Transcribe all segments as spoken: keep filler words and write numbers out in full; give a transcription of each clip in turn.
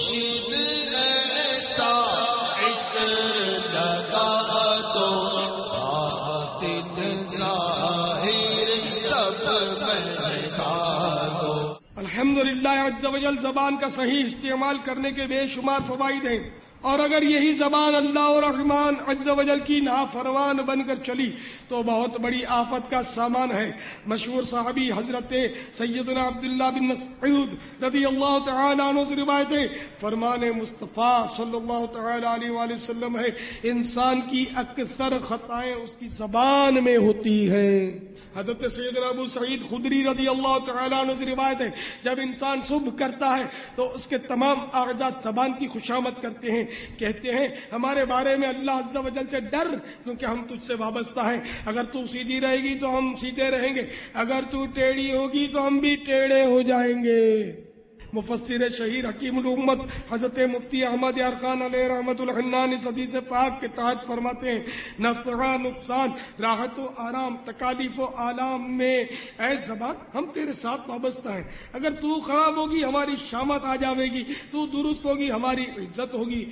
خورشید ایسا عطر لگا تو باطن ظاہر سب مہکا دو۔ الحمدللہ عز و جل زبان کا صحیح استعمال کرنے کے بے شمار فوائد ہیں، اور اگر یہی زبان اللہ اور رحمان عز و جل کی نافرمان بن کر چلی تو بہت بڑی آفت کا سامان ہے۔ مشہور صحابی حضرت سیدنا عبداللہ بن مسعود رضی اللہ تعالی عنہ سے روایت ہے، فرمان مصطفیٰ صلی اللہ تعالی علیہ وآلہ وسلم ہے، انسان کی اکثر خطائیں اس کی زبان میں ہوتی ہیں۔ حضرت سیدنا ابو سعید خدری رضی اللہ تعالیٰ عنہ سے روایت ہے، جب انسان صبح کرتا ہے تو اس کے تمام اعضاء زبان کی خوشامد کرتے ہیں، کہتے ہیں ہمارے بارے میں اللہ عز و جل سے ڈر، کیونکہ ہم تجھ سے وابستہ ہیں، اگر تو سیدھی رہے گی تو ہم سیدھے رہیں گے، اگر تو ٹیڑھی ہوگی تو ہم بھی ٹیڑھے ہو جائیں گے۔ مفسر شہیر حکیم الامت حضرت مفتی احمد یار خان علیہ رحمت الحنان اس حدیث پاک کے تحت فرماتے ہیں، نفع نقصان، راحت و آرام، تکالیف و آلام میں اے زبان ہم تیرے ساتھ وابستہ ہیں، اگر تو خراب ہوگی ہماری شامت آ جاوے گی، تو درست ہوگی ہماری عزت ہوگی۔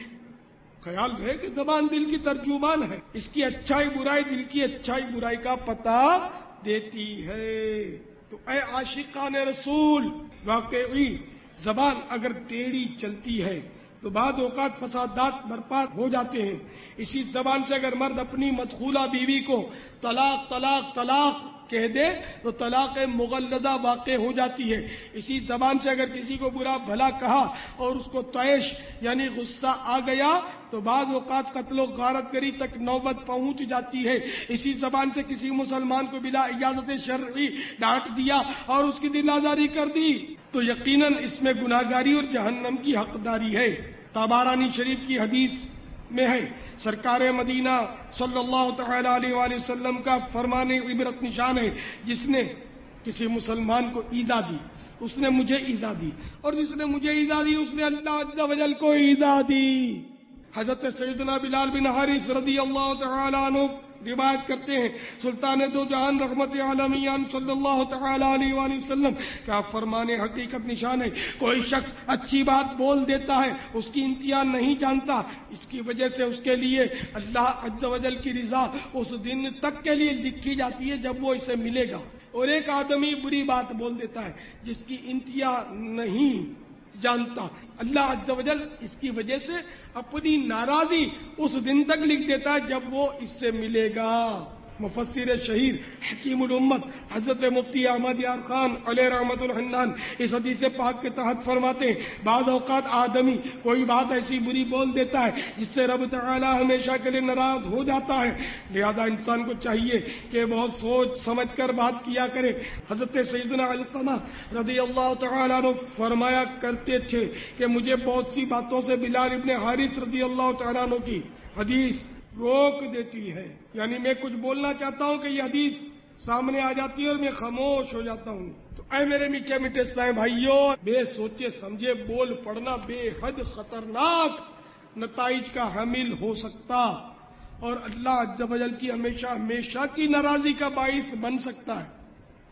خیال رہے کہ زبان دل کی ترجمان ہے، اس کی اچھائی برائی دل کی اچھائی برائی کا پتہ دیتی ہے۔ تو اے عاشقان رسول، واقعی زبان اگر ٹیڑھی چلتی ہے تو بعض اوقات فسادات برپا ہو جاتے ہیں۔ اسی زبان سے اگر مرد اپنی مدخولہ بیوی کو طلاق طلاق طلاق کہہ دے تو طلاق مغلظہ واقع ہو جاتی ہے۔ اسی زبان سے اگر کسی کو برا بھلا کہا اور اس کو طیش یعنی غصہ آ گیا تو بعض اوقات قتل و غارت گری تک نوبت پہنچ جاتی ہے۔ اسی زبان سے کسی مسلمان کو بلا اجازت شرعی ڈانٹ دیا اور اس کی دل آزاری کر دی تو یقیناً اس میں گناہگاری اور جہنم کی حقداری ہے۔ طبرانی شریف کی حدیث میں ہے، سرکار مدینہ صلی اللہ تعالی علیہ وآلہ وسلم کا فرمان عبرت نشان ہے، جس نے کسی مسلمان کو ایذا دی اس نے مجھے ایذا دی، اور جس نے مجھے ایذا دی اس نے اللہ عز و جل کو ایذا دی۔ حضرت سیدنا بلال بن حارث رضی اللہ تعالی عنہ روایت کرتے ہیں، سلطان دو جہان رحمت عالمیان صلی اللہ تعالی علیہ وآلہ وسلم کا فرمان حقیقت نشان ہے، کوئی شخص اچھی بات بول دیتا ہے اس کی انتہا نہیں جانتا، اس کی وجہ سے اس کے لیے اللہ عز و جل کی رضا اس دن تک کے لیے لکھی جاتی ہے جب وہ اسے ملے گا۔ اور ایک آدمی بری بات بول دیتا ہے جس کی انتہا نہیں جانتا، اللہ عز و جل اس کی وجہ سے اپنی ناراضی اس دن تک لکھ دیتا ہے جب وہ اس سے ملے گا۔ مفسر شہیر حکیم الامت حضرت مفتی احمد یار خان علیہ رحمت الحنان اس حدیث پاک کے تحت فرماتے ہیں، بعض اوقات آدمی کوئی بات ایسی بری بول دیتا ہے جس سے رب تعالی ہمیشہ کے لیے ناراض ہو جاتا ہے، لہذا انسان کو چاہیے کہ بہت سوچ سمجھ کر بات کیا کرے۔ حضرت سیدنا علقمہ رضی اللہ تعالی عنہ فرمایا کرتے تھے کہ مجھے بہت سی باتوں سے بلال ابن حارث رضی اللہ تعالی عنہ کی حدیث روک دیتی ہے، یعنی میں کچھ بولنا چاہتا ہوں کہ یہ حدیث سامنے آ جاتی ہے اور میں خاموش ہو جاتا ہوں۔ تو اے میرے میٹھے میٹھے اسلام بھائیوں، بے سوچے سمجھے بول پڑنا بے حد خطرناک نتائج کا حامل ہو سکتا اور اللہ عز و جل کی ہمیشہ ہمیشہ کی ناراضی کا باعث بن سکتا ہے۔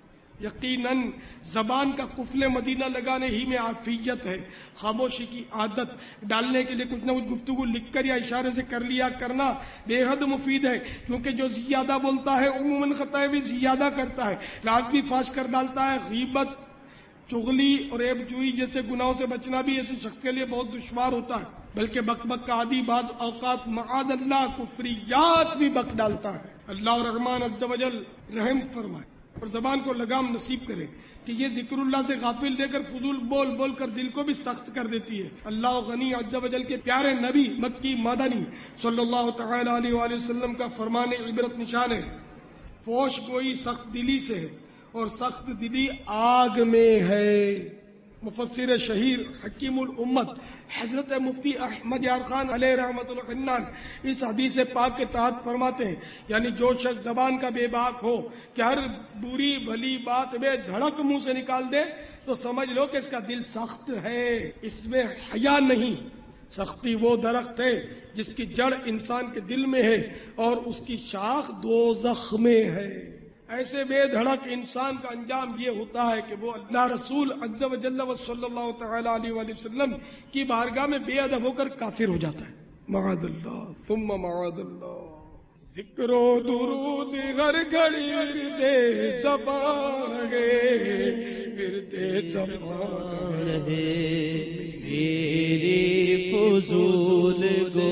یقیناً زبان کا قفل مدینہ لگانے ہی میں عافیت ہے۔ خاموشی کی عادت ڈالنے کے لیے کچھ نہ کچھ گفتگو لکھ کر یا اشارے سے کر لیا کرنا بے حد مفید ہے، کیونکہ جو زیادہ بولتا ہے عموماً خطا بھی زیادہ کرتا ہے، راز بھی فاش کر ڈالتا ہے۔ غیبت، چغلی اور عیب جوئی جیسے گناہوں سے بچنا بھی ایسے شخص کے لیے بہت دشوار ہوتا ہے، بلکہ بک بک کا عادی بعض اوقات معاذ اللہ کفریات بھی بک ڈالتا ہے۔ اللہ الرحمن عز و جل رحم فرمائے اور زبان کو لگام نصیب کرے کہ یہ ذکر اللہ سے غافل دے کر فضول بول بول کر دل کو بھی سخت کر دیتی ہے۔ اللہ غنی عز و جل کے پیارے نبی مکی مدنی صلی اللہ تعالی علیہ وآلہ وسلم کا فرمان عبرت نشان ہے، فوش گوئی سخت دلی سے ہے اور سخت دلی آگ میں ہے۔ مفسر شہیر حکیم الامت حضرت مفتی احمد یار خان علیہ رحمت الحنان اس حدیث پاک کے تحت فرماتے ہیں، یعنی جو شخص زبان کا بے باک ہو کہ ہر بری بھلی بات میں دھڑک منہ سے نکال دے تو سمجھ لو کہ اس کا دل سخت ہے، اس میں حیا نہیں۔ سختی وہ درخت ہے جس کی جڑ انسان کے دل میں ہے اور اس کی شاخ دوزخ میں ہے۔ ایسے بے دھڑک انسان کا انجام یہ ہوتا ہے کہ وہ اللہ رسول عز و جل و صلی اللہ تعالی علیہ وآلہ وسلم کی بارگاہ میں بے ادب ہو کر کافر ہو جاتا ہے. معاذ اللہ ثم معاذ اللہ. ذکر و درود ہر گھڑی ورد زبان ہے، ورد زبان ہے، میری فضول